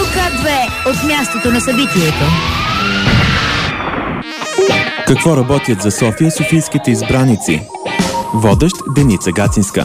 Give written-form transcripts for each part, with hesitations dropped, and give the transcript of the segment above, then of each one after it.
ОК2 от мястото на събитието. Какво работят за София софийските избраници? Водещ Деница Гацинска.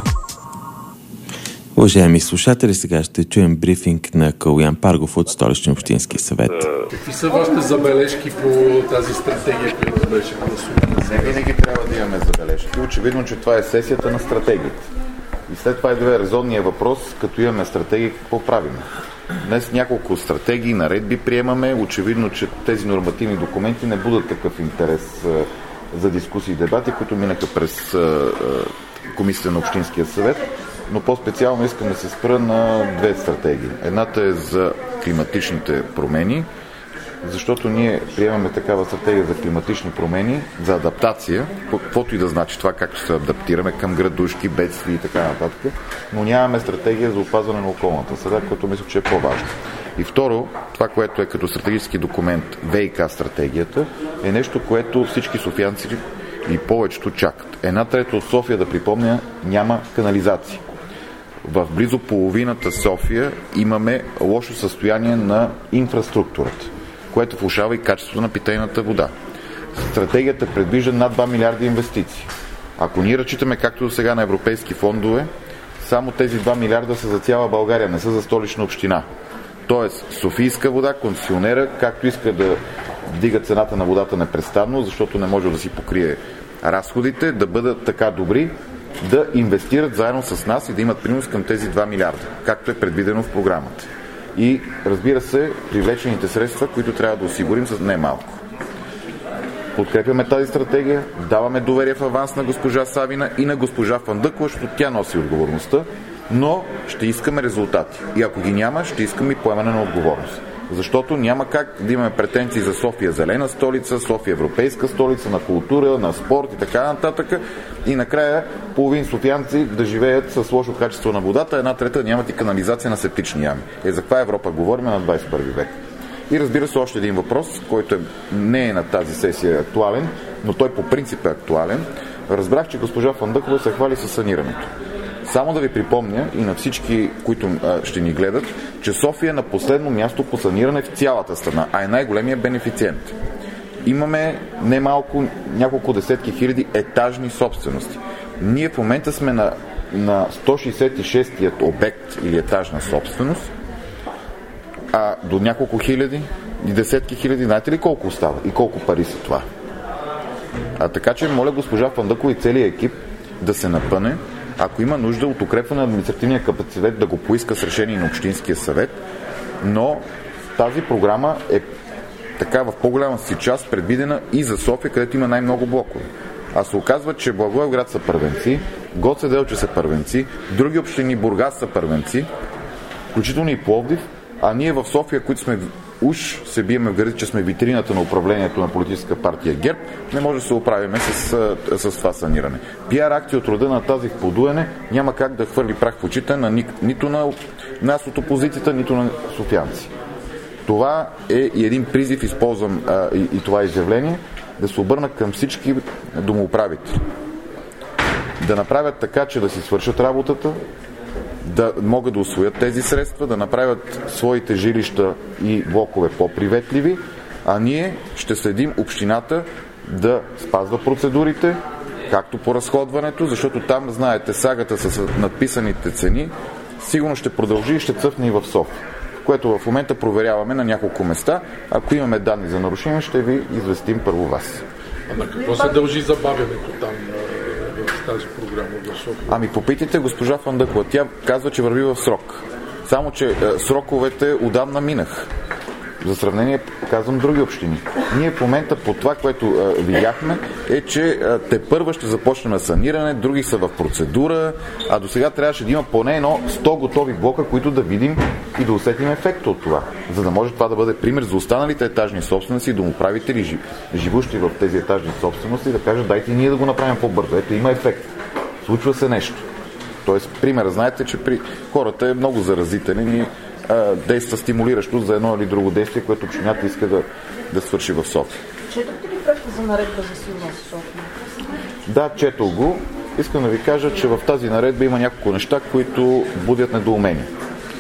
Уважаеми слушатели, сега ще чуем брифинг на Калуян Паргов от Столичния общински съвет. Какви са вашите забележки по тази стратегия, която беше гласувана? Не винаги трябва да имаме забележки. Очевидно, че това е сесията на стратегията. И след това идва резонният въпрос, като имаме стратегия, какво правим? Днес няколко стратегии, наредби приемаме. Очевидно, че тези нормативни документи не будат такъв интерес за дискусии и дебати, които минаха през комисията на Общинския съвет. Но по-специално искам да се спра на две стратегии. Едната е за климатичните промени, защото ние приемаме такава стратегия за климатични промени, за адаптация, каквото и да значи това, как ще се адаптираме към градушки, бедствия и така нататък, но нямаме стратегия за опазване на околната среда, което мисля, че е по-важно. И второ, това, което е като стратегически документ ВиК стратегията, е нещо, което всички софиянци и повечето чакат. 1/3 от София, да припомня, няма канализация. В близо половината София имаме лошо състояние на инфраструктурата, което влошава и качеството на питейната вода. Стратегията предвижда над 2 милиарда инвестиции. Ако ние разчитаме както до сега на европейски фондове, само тези 2 милиарда са за цяла България, не са за Столична община. Тоест, Софийска вода, концесионера, както иска да вдига цената на водата непрестанно, защото не може да си покрие разходите, да бъдат така добри, да инвестират заедно с нас и да имат принос към тези 2 милиарда, както е предвидено в програмата. И, разбира се, привлечените средства, които трябва да осигурим с не малко. Подкрепяме тази стратегия, даваме доверие в аванс на госпожа Савина и на госпожа Фандъкова, защото тя носи отговорността, но ще искаме резултати. И ако ги няма, ще искаме и поемане на отговорност. Защото няма как да имаме претенции за София зелена столица, София европейска столица, на култура, на спорт и така нататък. И накрая половин софиянци да живеят с лошо качество на водата, 1/3 нямат и канализация на септични ями. За каква Европа говорим на 21 век? И разбира се, още един въпрос, който не е на тази сесия актуален, но той по принцип е актуален. Разбрах, че госпожа Фандъкова се хвали със санирането. Само да ви припомня и на всички, които ще ни гледат, че София е на последно място по саниране в цялата страна, а е най-големия бенефициент. Имаме немалко, няколко десетки хиляди етажни собствености. Ние в момента сме на 166-тият обект или етажна собственост, а до няколко хиляди и десетки хиляди, знаете ли колко остава и колко пари са това? Така че моля госпожа Фандъкова и целият екип да се напъне. Ако има нужда от укрепване на административния капацитет, да го поиска с решение на Общинския съвет, но тази програма е така в по-голяма си част предвидена и за София, където има най-много блокове. А се оказва, че Благоевград са първенци, Гоце Делчев са първенци, други общини, Бургас са първенци, включително и Пловдив, а ние в София, които сме уж се биеме в гърди, че сме витрината на управлението на политическа партия ГЕРБ, не може да се оправиме с това саниране. Пиар акция от рода на тази в подуене няма как да хвърли прах в очите на нито на нас от опозицията, нито на софиянци. Това е и един призив, използвам и това изявление, да се обърна към всички домоуправители. Да направят така, че да си свършат работата, да могат да усвоят тези средства, да направят своите жилища и блокове по-приветливи, а ние ще следим общината да спазва процедурите, както по разходването, защото там, знаете, сагата с надписаните цени сигурно ще продължи и ще цъфне и в София, което в момента проверяваме на няколко места. Ако имаме данни за нарушение, ще ви известим първо вас. А на какво се дължи забавянето там в тази програма в София? Попитайте госпожа Фандъкова. Тя казва, че върви в срок. Само, че сроковете отдавна минах. За сравнение, казвам други общини. Ние в момента по това, което видяхме, е, че тепърва ще започнем саниране, други са в процедура, а до сега трябваше да има поне 100 готови блока, които да видим и да усетим ефекта от това. За да може това да бъде пример за останалите етажни собственици и домоуправители, живущи в тези етажни собствености, да кажат, дайте и ние да го направим по-бързо. Ето, има ефект. Случва се нещо. Тоест, пример, знаете, че при хората е много заразителен и действа стимулиращо за едно или друго действие, което общината иска да свърши в София. Четохте ли проекта за наредба за сигурност в София? Да, четох го. Искам да ви кажа, че в тази наредба има няколко неща, които будят недоумение.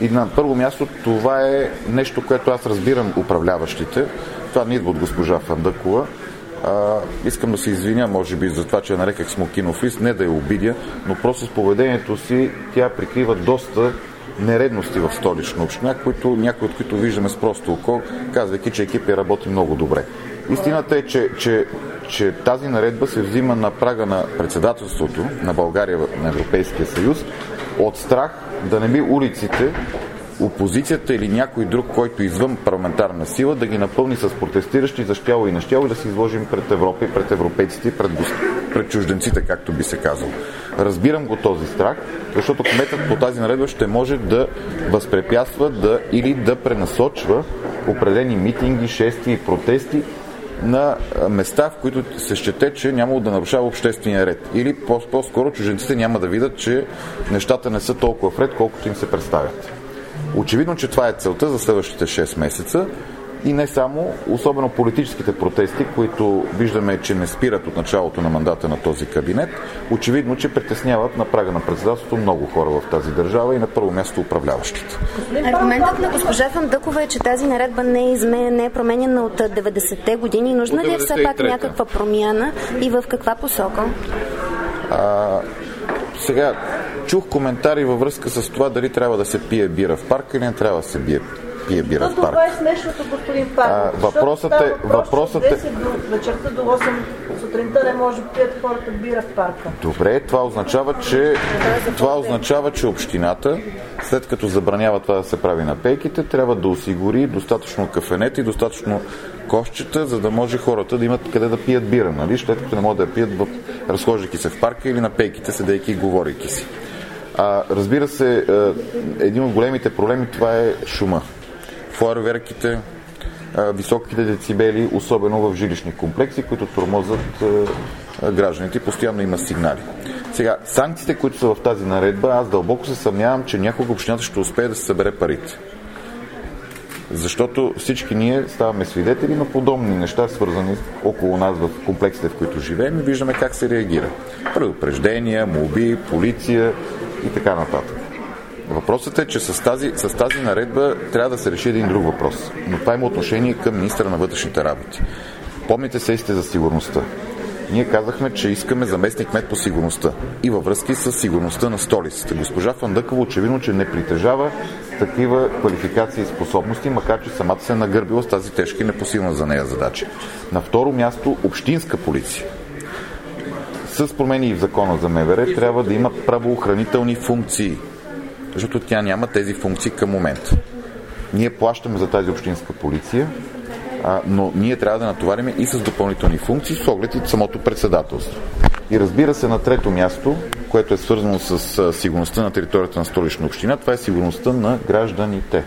И на първо място това е нещо, което аз разбирам управляващите. Това не идва от госпожа Фандъкова. Искам да се извиня, може би, за това, че я нареках смокинов лист, не да я обидя, но просто с поведението си тя прикрива доста нередности в Столична община, някои от които виждаме с просто око, казвайки, че екипът работи много добре. Истината е, че тази наредба се взима на прага на председателството на България на Европейския съюз от страх да не би улиците, опозицията или някой друг, който извън парламентарна сила, да ги напълни с протестиращи за щяло и нещяло и да се изложим пред Европа и пред европейците и пред чужденците, както би се казало. Разбирам го този страх, защото кметът по тази наредба ще може да възпрепятства или да пренасочва определени митинги, шествия и протести на места, в които се счете, че няма да нарушава обществения ред. Или по-скоро чужденците няма да видят, че нещата не са толкова вред, колкото им се представят. Очевидно, че това е целта за следващите 6 месеца и не само, особено политическите протести, които виждаме, че не спират от началото на мандата на този кабинет, очевидно, че притесняват на прага на председателството много хора в тази държава и на първо място управляващите. Аргументът на госпожа Фандъкова е, че тази наредба не е променена от 90-те години. Нужна ли е все пак някаква промяна и в каква посока? Сега чух коментари във връзка с това дали трябва да се пие бира в парка или не трябва да се пие бира в парка. Това е смешното, господин Павлов. Въпросът е... От 10 до вечерта до 8 сутринта не може да пият хората бира в парка. Добре, това означава, че общината, след като забранява това да се прави на пейките, трябва да осигури достатъчно кафенета и достатъчно кошчета, за да може хората да имат къде да пият бира, нали? След като не могат да я пият, разхождайки се в парка или на пейките, седейки и говорейки си. Разбира се, един от големите проблеми това е шума. Фойерверките, високите децибели, особено в жилищни комплекси, които тормозят гражданите. Постоянно има сигнали. Сега, санкциите, които са в тази наредба, аз дълбоко се съмнявам, че някога общината ще успее да се събере парите. Защото всички ние ставаме свидетели на подобни неща, свързани около нас в комплексите, в които живеем и виждаме как се реагира. Предупреждения, молби, полиция и така нататък. Въпросът е, че с тази наредба трябва да се реши един друг въпрос. Но това има отношение към министъра на вътрешните работи. Помните сесиите за сигурността. Ние казахме, че искаме заместник-кмет по сигурността и във връзки с сигурността на столицата. Госпожа Фандъкова очевидно, че не притежава такива квалификации и способности, макар че самата се е нагърбила с тази тежка и непосилна за нея задача. На второ място, общинска полиция. С промени и в закона за МВР трябва да има правоохранителни функции, защото тя няма тези функции към момента. Ние плащаме за тази общинска полиция, но ние трябва да натоварим и с допълнителни функции с оглед и самото председателство. И разбира се, на трето място, което е свързано с сигурността на територията на Столична община, това е сигурността на гражданите.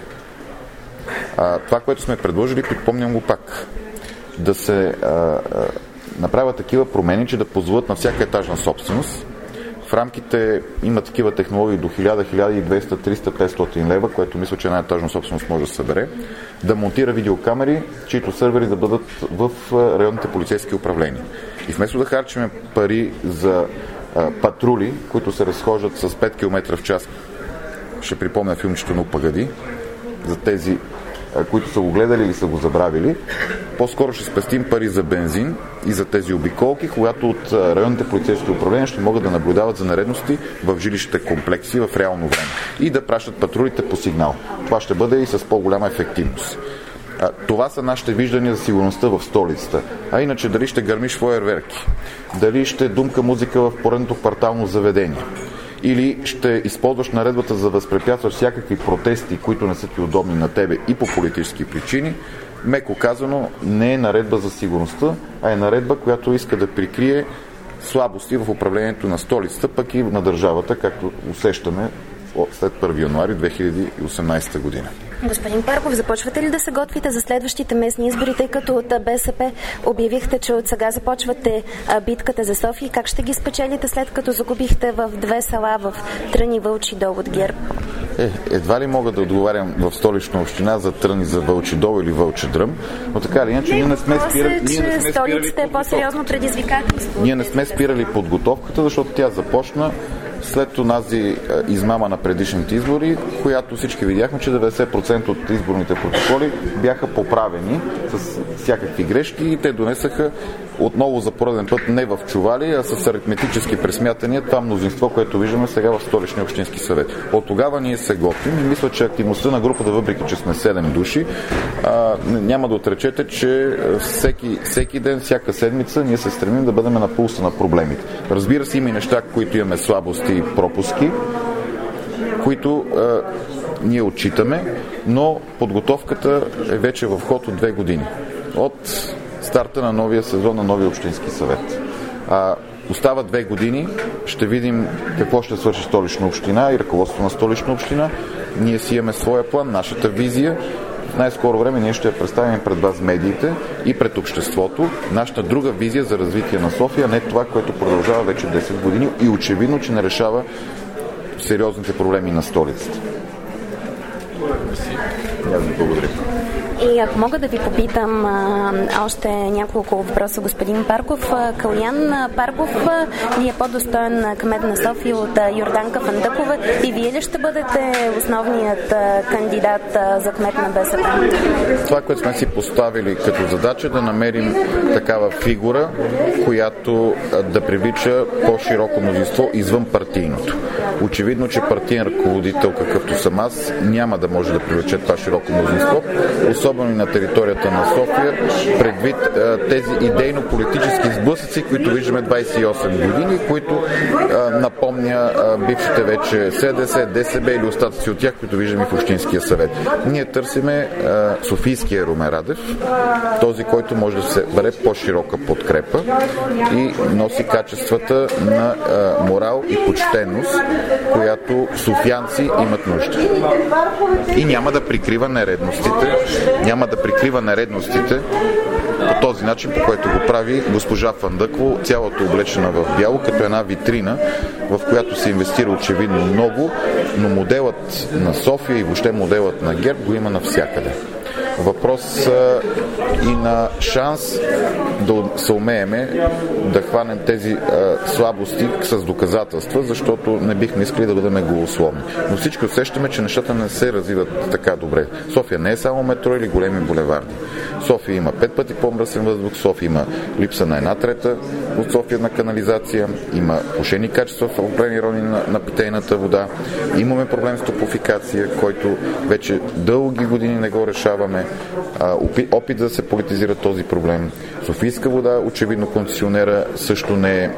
Това, което сме предложили, припомням го пак, да се направят такива промени, че да позволят на всяка етажна собственост. В рамките има такива технологии до 1000, 1200, 300, 500 лева, което мисля, че една етажна собственост може да събере, да монтира видеокамери, чието сървъри да бъдат в районните полицейски управления. И вместо да харчим пари за патрули, които се разхождат с 5 км в час, ще припомня филмчето на Пагади, за тези, които са го гледали или са го забравили, по-скоро ще спестим пари за бензин и за тези обиколки, когато от районните полицейски управления ще могат да наблюдават за нередности в жилищните комплекси в реално време и да пращат патрулите по сигнал. Това ще бъде и с по-голяма ефективност. Това са нашите виждания за сигурността в столицата. А иначе дали ще гърмиш фойерверки, дали ще думка музика в поредното квартално заведение, или ще използваш наредбата за да възпрепятстваш всякакви протести, които не са ти удобни на тебе и по политически причини, меко казано, не е наредба за сигурността, а е наредба, която иска да прикрие слабости в управлението на столицата, пък и на държавата, както усещаме след 1 януари 2018 година. Господин Парков, започвате ли да се готвите за следващите местни избори, тъй като от БСП обявихте, че от сега започвате битката за София? Как ще ги спечелите, след като загубихте в 2 села в Трън и Вълчи дол от ГЕРБ? Едва ли мога да отговарям в Столична община за Трън и за Вълчи дол или Вълчи дръм, но така или иначе ние не сме спирали. Столицата е по-сериозно предизвикателство. Ние не сме спирали подготовката, защото тя започна след онази измама на предишните избори, която всички видяхме, че 90% от изборните протоколи бяха поправени с всякакви грешки и те донесаха отново за пореден път не в чували, а с аритметически пресмятания това мнозинство, което виждаме сега в Столичния общински съвет. От тогава ние се готвим и мисля, че активността на групата, въпреки че сме 7 души, няма да отречете, че всеки ден, всяка седмица ние се стремим да бъдем на пулса на проблемите. Разбира се, има и неща, които имаме слабости и пропуски, които ние отчитаме, но подготовката е вече в ход от 2 години. От старта на новия сезон на новия общински съвет. Остава 2 години, ще видим какво ще свърши Столична община и ръководството на Столична община. Ние си имаме своя план, нашата визия. В най-скоро време ние ще я представим пред вас медиите и пред обществото. Нашата друга визия за развитие на София, не това, което продължава вече 10 години и очевидно, че не решава сериозните проблеми на столицата. Благодаря. И ако мога да ви попитам още няколко въпроса, господин Парков. Калоян Парков ли е по-достоен кмет на София от Йорданка Фандъкова и вие ли ще бъдете основният кандидат за кмет на БСП? Това, което сме си поставили като задача, да намерим такава фигура, която да привлича по-широко мнозинство извън партийното. Очевидно, че партиен ръководител, какъвто съм аз, няма да може да привлече това широко мнозинство, особено и на територията на София, предвид тези идейно-политически сблъсъци, които виждаме 28 години, които напомня бившите вече СДС, ДСБ или остатъци от тях, които виждаме в Общинския съвет. Ние търсиме софийския Румен Радев, този, който може да се бъде по-широка подкрепа и носи качествата на морал и почтеност, която софиянци имат нужда. И няма да прикрива нередностите по този начин, по който го прави госпожа Фандъкова, цялото облечена в бяло, като една витрина, в която се инвестира очевидно много, но моделът на София и въобще моделът на ГЕРБ го има навсякъде. Въпрос и на шанс да се умееме да хванем тези слабости с доказателства, защото не бихме искали да бъдем голословни. Но всички усещаме, че нещата не се развиват така добре. София не е само метро или големи булеварди. София има 5 пъти по-мръсен въздух, София има липса на 1/3 от София на канализация, има влошени качества в определени райони на питейната вода, имаме проблем с топофикация, който вече дълги години не го решаваме, опит да се политизира този проблем. Софийска вода, очевидно концесионера също не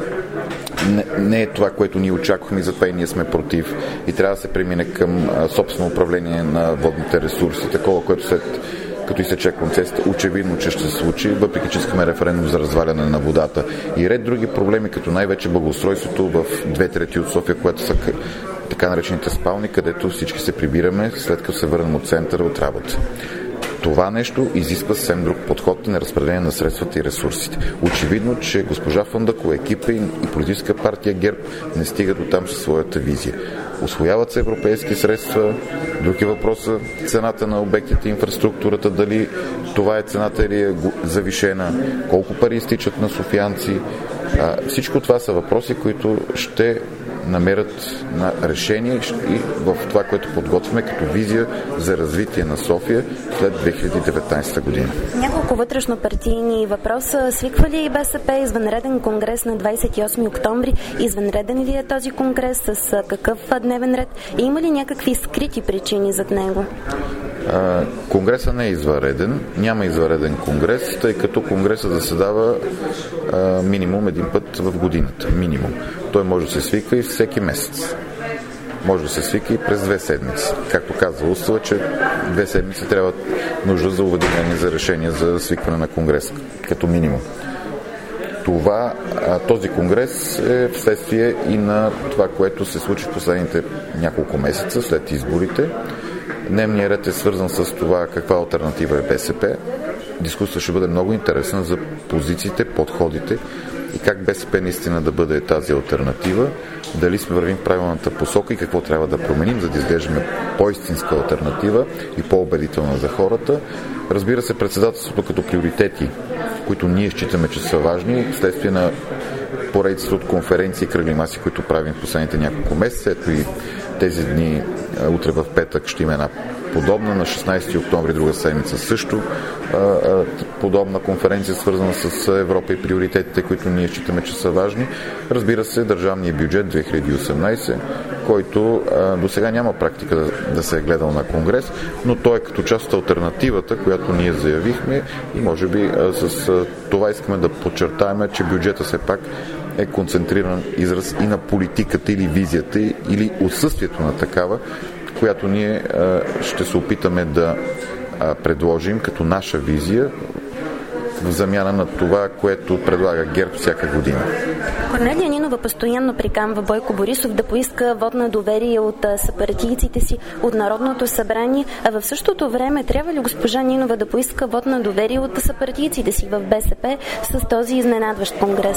е това, което ние очаквахме и затова и ние сме против. И трябва да се премине към собствено управление на водните ресурси, такова, което като изтече концесията, очевидно, че ще се случи, въпреки че искаме референдум за разваляне на водата. И ред други проблеми, като най-вече благоустройството в 2/3 от София, което са така наречените спални, където всички се прибираме, след като се върнем от центъра от работа. Това нещо изисква съвсем друг подход на разпределение на средствата и ресурсите. Очевидно, че госпожа Фандъкова, екипа и политическа партия ГЕРБ не стигат до там със своята визия. Усвояват се европейски средства, други въпроса, цената на обектите, инфраструктурата, дали това е цената или е завишена, колко пари изтичат на софиянци. Всичко това са въпроси, които ще намерят на решение и в това, което подготвяме като визия за развитие на София след 2019 година. Няколко вътрешно-партийни въпроса. Свиква ли БСП извънреден конгрес на 28 октомври? Извънреден ли е този конгрес? С какъв дневен ред? И има ли някакви скрити причини зад него? Конгресът не е извънреден. Няма извънреден конгрес, тъй като конгресът заседава минимум един път в годината. Минимум. Той може да се свика и всеки месец. Може да се свика и през 2 седмици. Както казва устава, че 2 седмици трябва нужда за уведомление за решение за свикване на конгрес, като минимум. Този конгрес е вследствие и на това, което се случи в последните няколко месеца след изборите. Дневният ред е свързан с това каква алтернатива е БСП. Дискусията ще бъде много интересна за позициите, подходите и как БСП наистина да бъде тази алтернатива, дали сме вървим в правилната посока и какво трябва да променим, за да изглеждаме по-истинска алтернатива и по-убедителна за хората. Разбира се, председателството като приоритети, които ние считаме, че са важни, вследствие на поредицата от конференции и кръгли маси, които правим в последните няколко месеца. Ето и тези дни, утре в петък ще има една подобна, на 16 октомври друга седмица също подобна конференция, свързана с Европа и приоритетите, които ние считаме, че са важни. Разбира се, държавния бюджет 2018, който до сега няма практика да се е гледал на конгрес, но той е като част от алтернативата, която ние заявихме и може би с това искаме да подчертаем, че бюджета все пак е концентриран израз и на политиката или визията или отсъствието на такава, която ние ще се опитаме да предложим като наша визия в замяна на това, което предлага ГЕРБ всяка година. Корнелия Нинова постоянно приканва Бойко Борисов да поиска вот на доверие от съпартийците си, от Народното събрание, а в същото време трябва ли госпожа Нинова да поиска вот на доверие от съпартийците си в БСП с този изненадващ конгрес?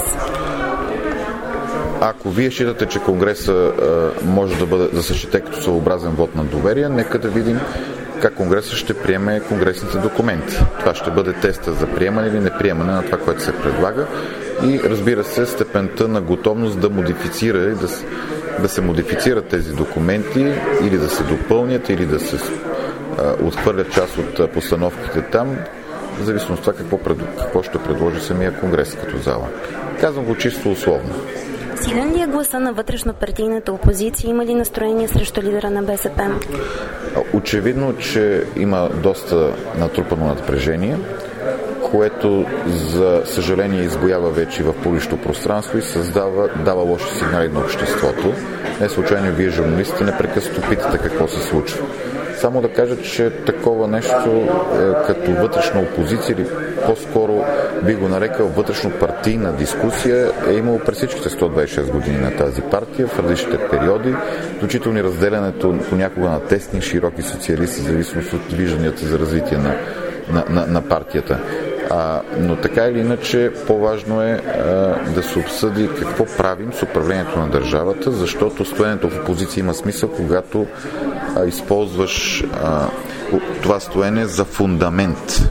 Ако вие считате, че конгреса може да бъде да същите като съобразен вот на доверие, нека да видим как конгресът ще приеме конгресните документи. Това ще бъде теста за приемане или неприемане на това, което се предлага и разбира се степента на готовност да модифицира и да се модифицират тези документи или да се допълнят или да се отхвърлят част от постановките там, в зависимост от това какво ще предложи самия конгрес като зала. Казвам го чисто условно. Силен ли е гласа на вътрешно-партийната опозиция? Има ли настроение срещу лидера на БСП? Очевидно, че има доста натрупано напрежение, което за съжаление избоява вече в публично пространство и дава лоши сигнали на обществото. Не случайно вие, журналистите, непрекъснато питате какво се случва. Само да кажа, че такова нещо като вътрешна опозиция или по-скоро би го нарекал вътрешно-партийна дискусия е имало през всичките 126 години на тази партия в различните периоди, включително и разделянето понякога на тесни и широки социалисти, в зависимост от вижданията за развитие на партията. Но така или иначе по-важно е да се обсъди какво правим с управлението на държавата, защото стоенето в опозиция има смисъл, когато използваш това стоене за фундамент,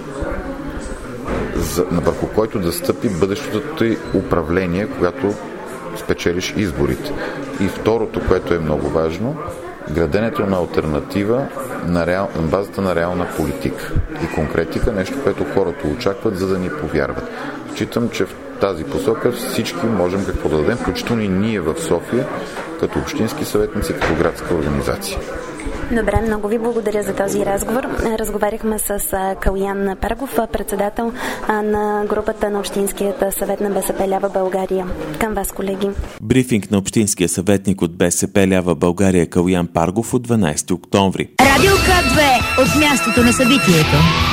върху който да стъпи бъдещото ти управление, когато спечелиш изборите. И второто, което е много важно, граденето на алтернатива на базата на реална политика и конкретика, нещо, което хората очакват, за да ни повярват. Считам, че в тази посока всички можем какво да дадем, включително и ние в София, като общински съветници, като градска организация. Добре, много ви благодаря за този разговор. Разговаряхме с Калуян Паргов, председател на групата на Общинският съвет на БСП Лява България. Към вас, колеги. Брифинг на Общинския съветник от БСП Лява България Калуян Паргов от 12 октомври. Радио К2 от мястото на събитието.